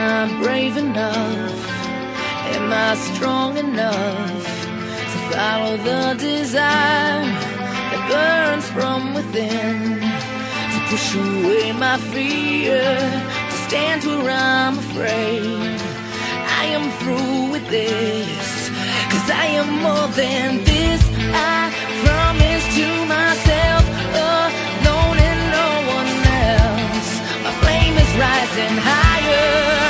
I brave enough? Am I strong enough to follow the desire that burns from within? To push away my fear, to stand where I'm afraid. I am through with this, 'cause I am more than this. I promise to myself, alone and no one else. My flame is rising higher.